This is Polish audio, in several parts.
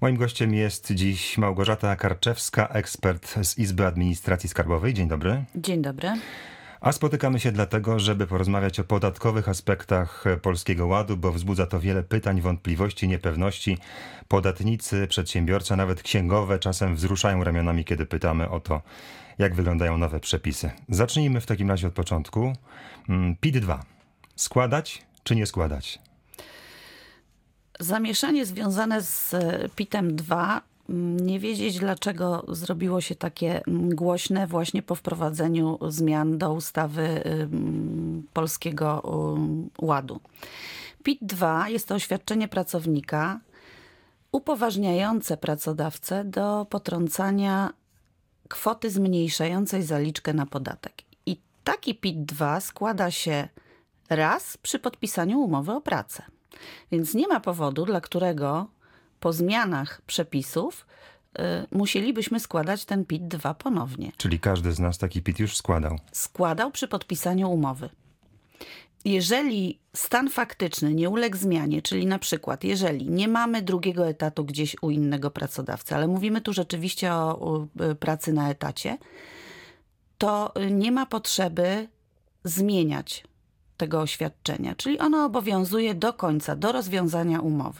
Moim gościem jest dziś Małgorzata Karczewska, ekspert z Izby Administracji Skarbowej. Dzień dobry. Dzień dobry. A spotykamy się dlatego, żeby porozmawiać o podatkowych aspektach Polskiego Ładu, bo wzbudza to wiele pytań, wątpliwości, niepewności. Podatnicy, przedsiębiorcy, nawet księgowe czasem wzruszają ramionami, kiedy pytamy o to, jak wyglądają nowe przepisy. Zacznijmy w takim razie od początku. PIT-2. Składać czy nie składać? Zamieszanie związane z PIT-em 2, nie wiedzieć dlaczego zrobiło się takie głośne właśnie po wprowadzeniu zmian do ustawy Polskiego Ładu. PIT-2 jest to oświadczenie pracownika upoważniające pracodawcę do potrącania kwoty zmniejszającej zaliczkę na podatek. I taki PIT-2 składa się raz przy podpisaniu umowy o pracę. Więc nie ma powodu, dla którego po zmianach przepisów musielibyśmy składać ten PIT-2 ponownie. Czyli każdy z nas taki PIT już składał. Składał przy podpisaniu umowy. Jeżeli stan faktyczny nie uległ zmianie, czyli na przykład jeżeli nie mamy drugiego etatu gdzieś u innego pracodawcy, ale mówimy tu rzeczywiście o pracy na etacie, to nie ma potrzeby zmieniać tego oświadczenia, czyli ono obowiązuje do końca, do rozwiązania umowy.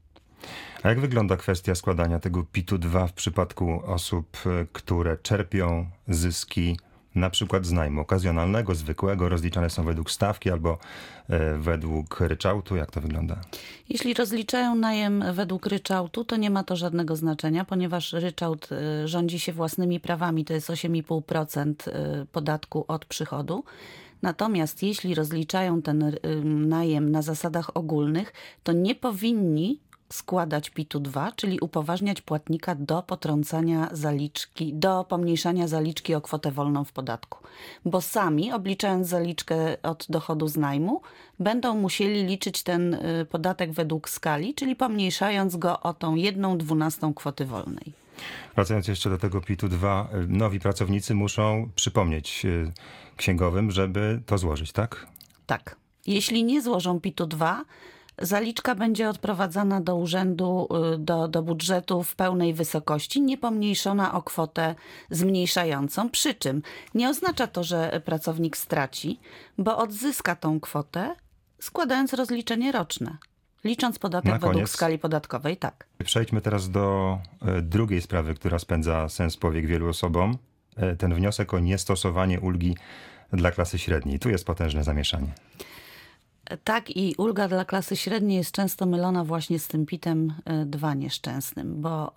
A jak wygląda kwestia składania tego PIT-2 w przypadku osób, które czerpią zyski na przykład z najmu okazjonalnego, zwykłego, rozliczane są według stawki albo według ryczałtu? Jak to wygląda? Jeśli rozliczają najem według ryczałtu, to nie ma to żadnego znaczenia, ponieważ ryczałt rządzi się własnymi prawami, to jest 8,5% podatku od przychodu. Natomiast jeśli rozliczają ten najem na zasadach ogólnych, to nie powinni składać PIT-2, czyli upoważniać płatnika do potrącania zaliczki, do pomniejszania zaliczki o kwotę wolną w podatku. Bo sami, obliczając zaliczkę od dochodu z najmu, będą musieli liczyć ten podatek według skali, czyli pomniejszając go o tą 1/12 kwoty wolnej. Wracając jeszcze do tego PIT-2, nowi pracownicy muszą przypomnieć księgowym, żeby to złożyć, tak? Tak. Jeśli nie złożą PIT-2, zaliczka będzie odprowadzana do urzędu, do budżetu w pełnej wysokości, nie pomniejszona o kwotę zmniejszającą. Przy czym nie oznacza to, że pracownik straci, bo odzyska tą kwotę, składając rozliczenie roczne. Licząc podatek według skali podatkowej, tak. Przejdźmy teraz do drugiej sprawy, która spędza sens powiek wielu osobom. Ten wniosek o niestosowanie ulgi dla klasy średniej. Tu jest potężne zamieszanie. Tak, i ulga dla klasy średniej jest często mylona właśnie z tym PIT-em 2 nieszczęsnym, bo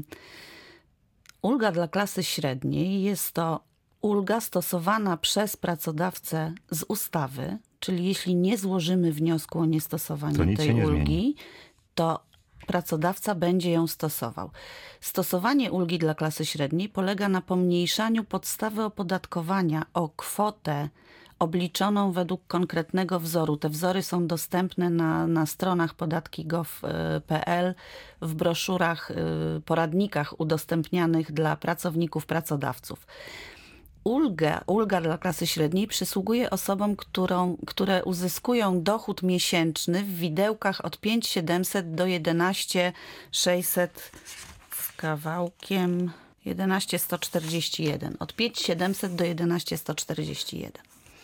ulga dla klasy średniej jest to ulga stosowana przez pracodawcę z ustawy, czyli jeśli nie złożymy wniosku o niestosowanie tej ulgi, to pracodawca będzie ją stosował. Stosowanie ulgi dla klasy średniej polega na pomniejszaniu podstawy opodatkowania o kwotę obliczoną według konkretnego wzoru. Te wzory są dostępne na stronach podatki.gov.pl, w broszurach, poradnikach udostępnianych dla pracowników, pracodawców. Ulga dla klasy średniej przysługuje osobom, które uzyskują dochód miesięczny w widełkach od 5700 do 11600 z kawałkiem 11141. Od 5700 do 11141.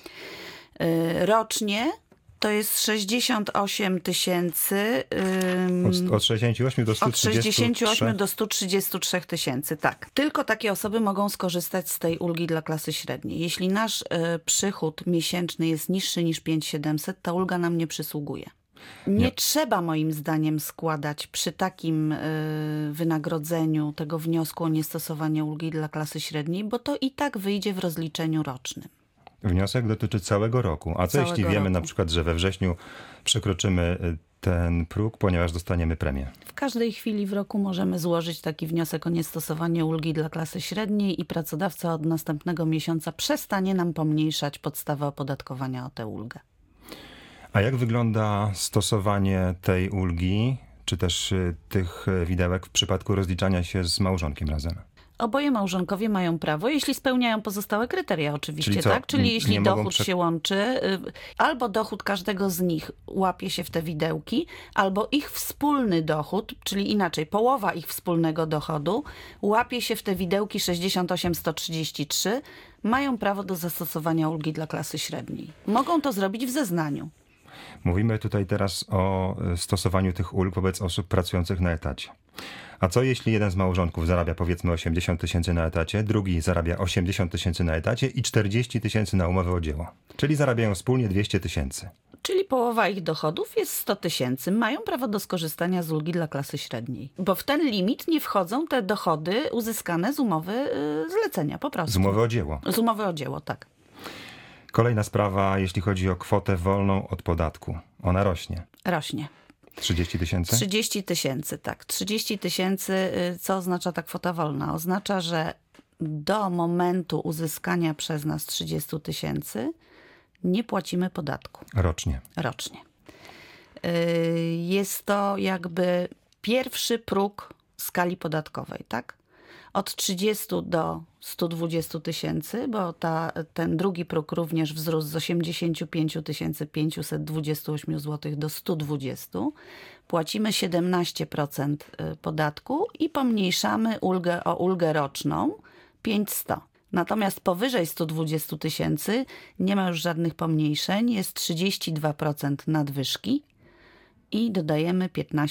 Rocznie to jest 68 tysięcy. Od 68 do 133? Od 68 do 133 tysięcy, tak. Tylko takie osoby mogą skorzystać z tej ulgi dla klasy średniej. Jeśli nasz przychód miesięczny jest niższy niż 5700, ta ulga nam nie przysługuje. Nie trzeba moim zdaniem składać przy takim wynagrodzeniu tego wniosku o niestosowanie ulgi dla klasy średniej, bo to i tak wyjdzie w rozliczeniu rocznym. Wniosek dotyczy całego roku. A co jeśli wiemy na przykład, że we wrześniu przekroczymy ten próg, ponieważ dostaniemy premię? W każdej chwili w roku możemy złożyć taki wniosek o niestosowanie ulgi dla klasy średniej i pracodawca od następnego miesiąca przestanie nam pomniejszać podstawę opodatkowania o tę ulgę. A jak wygląda stosowanie tej ulgi, czy też tych widełek w przypadku rozliczania się z małżonkiem razem? Oboje małżonkowie mają prawo, jeśli spełniają pozostałe kryteria oczywiście, Czyli co? tak? Czyli jeśli dochód mogą się łączy, albo dochód każdego z nich łapie się w te widełki, albo ich wspólny dochód, czyli inaczej, połowa ich wspólnego dochodu łapie się w te widełki 68-133, mają prawo do zastosowania ulgi dla klasy średniej. Mogą to zrobić w zeznaniu. Mówimy tutaj teraz o stosowaniu tych ulg wobec osób pracujących na etacie. A co jeśli jeden z małżonków zarabia powiedzmy 80 tysięcy na etacie, drugi zarabia 80 tysięcy na etacie i 40 tysięcy na umowę o dzieło? Czyli zarabiają wspólnie 200 tysięcy. Czyli połowa ich dochodów jest 100 tysięcy. Mają prawo do skorzystania z ulgi dla klasy średniej. Bo w ten limit nie wchodzą te dochody uzyskane z umowy zlecenia po prostu. Z umowy o dzieło. Z umowy o dzieło, tak. Kolejna sprawa, jeśli chodzi o kwotę wolną od podatku. Ona rośnie. Rośnie. 30 tysięcy? 30 tysięcy, tak. 30 tysięcy, co oznacza ta kwota wolna? Oznacza, że do momentu uzyskania przez nas 30 tysięcy nie płacimy podatku. Rocznie. Rocznie. Jest to jakby pierwszy próg skali podatkowej, tak? Od 30 do 120 tysięcy, bo ten drugi próg również wzrósł z 85 528 zł do 120. Płacimy 17% podatku i pomniejszamy o ulgę roczną 500. Natomiast powyżej 120 tysięcy nie ma już żadnych pomniejszeń, jest 32% nadwyżki i dodajemy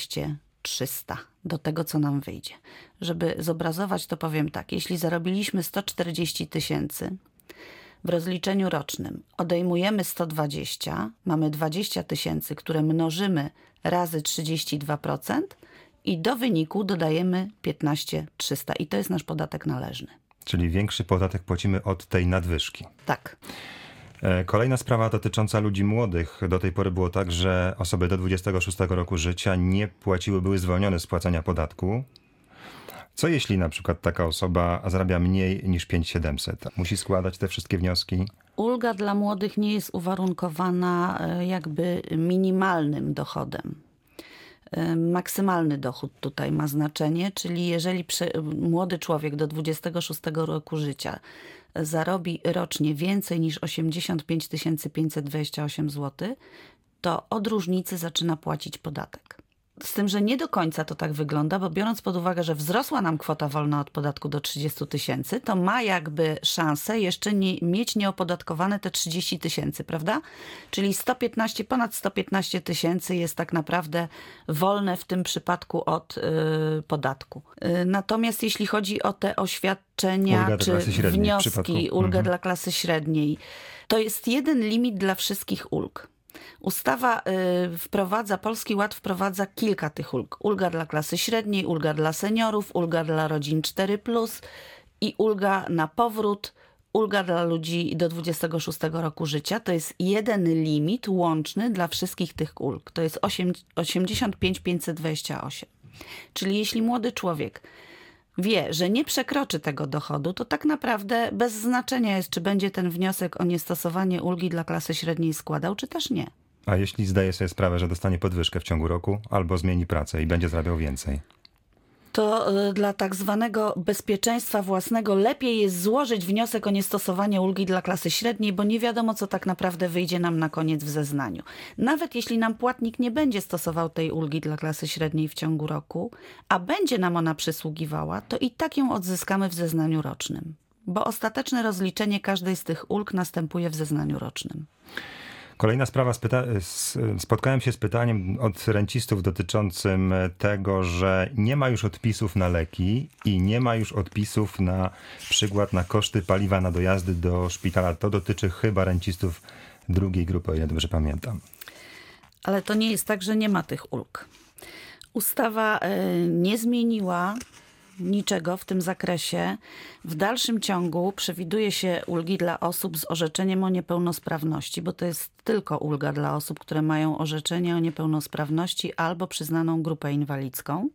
15,300 do tego, co nam wyjdzie. Żeby zobrazować, to powiem tak. Jeśli zarobiliśmy 140 tysięcy w rozliczeniu rocznym, odejmujemy 120, mamy 20 tysięcy, które mnożymy razy 32% i do wyniku dodajemy 15,300 i to jest nasz podatek należny. Czyli większy podatek płacimy od tej nadwyżki. Tak. Kolejna sprawa dotycząca ludzi młodych. Do tej pory było tak, że osoby do 26 roku życia nie płaciły, były zwolnione z płacenia podatku. Co jeśli na przykład taka osoba zarabia mniej niż 5700? Musi składać te wszystkie wnioski? Ulga dla młodych nie jest uwarunkowana jakby minimalnym dochodem. Maksymalny dochód tutaj ma znaczenie, czyli jeżeli młody człowiek do 26 roku życia zarobi rocznie więcej niż 85 528 zł, to od różnicy zaczyna płacić podatek. Z tym, że nie do końca to tak wygląda, bo biorąc pod uwagę, że wzrosła nam kwota wolna od podatku do 30 tysięcy, to ma jakby szansę jeszcze mieć nieopodatkowane te 30 tysięcy, prawda? Czyli ponad 115 tysięcy jest tak naprawdę wolne w tym przypadku od podatku. Natomiast jeśli chodzi o te oświadczenia czy wnioski, ulgę dla klasy średniej, to jest jeden limit dla wszystkich ulg. Ustawa Polski Ład wprowadza kilka tych ulg. Ulga dla klasy średniej, ulga dla seniorów, ulga dla rodzin 4+, i ulga na powrót, ulga dla ludzi do 26 roku życia. To jest jeden limit łączny dla wszystkich tych ulg. To jest 85 528. Czyli jeśli młody człowiek wie, że nie przekroczy tego dochodu, to tak naprawdę bez znaczenia jest, czy będzie ten wniosek o niestosowanie ulgi dla klasy średniej składał, czy też nie. A jeśli zdaje sobie sprawę, że dostanie podwyżkę w ciągu roku albo zmieni pracę i będzie zarabiał więcej? To dla tak zwanego bezpieczeństwa własnego lepiej jest złożyć wniosek o niestosowanie ulgi dla klasy średniej, bo nie wiadomo, co tak naprawdę wyjdzie nam na koniec w zeznaniu. Nawet jeśli nam płatnik nie będzie stosował tej ulgi dla klasy średniej w ciągu roku, a będzie nam ona przysługiwała, to i tak ją odzyskamy w zeznaniu rocznym, bo ostateczne rozliczenie każdej z tych ulg następuje w zeznaniu rocznym. Kolejna sprawa, spotkałem się z pytaniem od rencistów dotyczącym tego, że nie ma już odpisów na leki i nie ma już odpisów na przykład na koszty paliwa na dojazdy do szpitala. To dotyczy chyba rencistów drugiej grupy, o ile dobrze pamiętam. Ale to nie jest tak, że nie ma tych ulg. Ustawa nie zmieniła niczego w tym zakresie. W dalszym ciągu przewiduje się ulgi dla osób z orzeczeniem o niepełnosprawności, bo to jest tylko ulga dla osób, które mają orzeczenie o niepełnosprawności albo przyznaną grupę inwalidzką.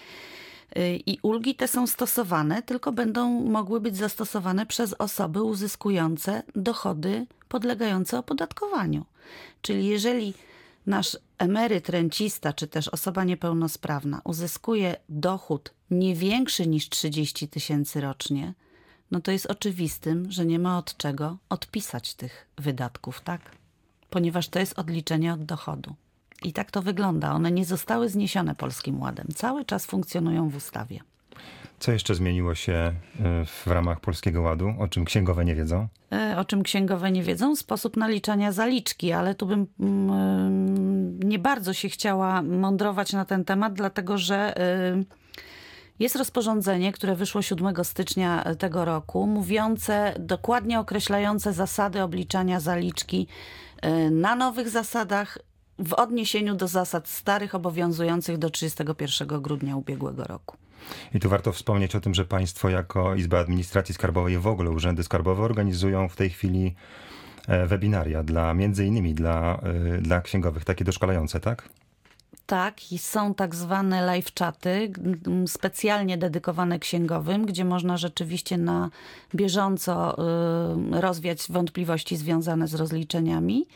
I ulgi te są stosowane, tylko będą mogły być zastosowane przez osoby uzyskujące dochody podlegające opodatkowaniu. Czyli jeżeli nasz emeryt, rencista, czy też osoba niepełnosprawna uzyskuje dochód nie większy niż 30 000 rocznie, no to jest oczywistym, że nie ma od czego odpisać tych wydatków, tak? Ponieważ to jest odliczenie od dochodu. I tak to wygląda. One nie zostały zniesione Polskim Ładem. Cały czas funkcjonują w ustawie. Co jeszcze zmieniło się w ramach Polskiego Ładu, o czym księgowe nie wiedzą? O czym księgowe nie wiedzą? Sposób naliczania zaliczki, ale tu bym nie bardzo się chciała mądrować na ten temat, dlatego że jest rozporządzenie, które wyszło 7 stycznia tego roku, mówiące, dokładnie określające zasady obliczania zaliczki na nowych zasadach w odniesieniu do zasad starych obowiązujących do 31 grudnia ubiegłego roku. I tu warto wspomnieć o tym, że państwo jako Izba Administracji Skarbowej i w ogóle urzędy skarbowe organizują w tej chwili webinaria między innymi dla księgowych, takie doszkalające, tak? Tak, i są tak zwane live czaty specjalnie dedykowane księgowym, gdzie można rzeczywiście na bieżąco rozwiać wątpliwości związane z rozliczeniami.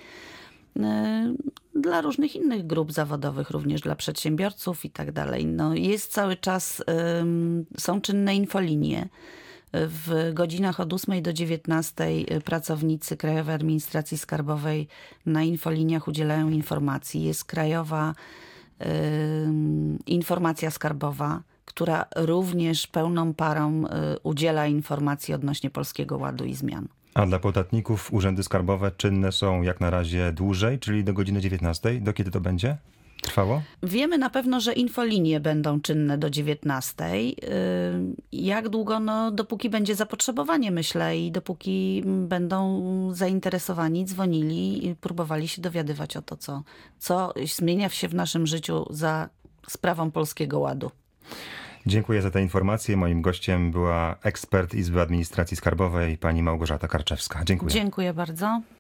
Dla różnych innych grup zawodowych, również dla przedsiębiorców i tak dalej. No, jest cały czas, są czynne infolinie. W godzinach od 8 do 19 pracownicy Krajowej Administracji Skarbowej na infoliniach udzielają informacji. Jest Krajowa Informacja Skarbowa, która również pełną parą udziela informacji odnośnie Polskiego Ładu i zmian. A dla podatników urzędy skarbowe czynne są jak na razie dłużej, czyli do godziny 19. Do kiedy to będzie trwało? Wiemy na pewno, że infolinie będą czynne do 19. Jak długo? No, dopóki będzie zapotrzebowanie, myślę, i dopóki będą zainteresowani, dzwonili i próbowali się dowiadywać o to, co zmienia się w naszym życiu za sprawą Polskiego Ładu. Dziękuję za te informacje. Moim gościem była ekspert Izby Administracji Skarbowej, pani Małgorzata Karczewska. Dziękuję. Dziękuję bardzo.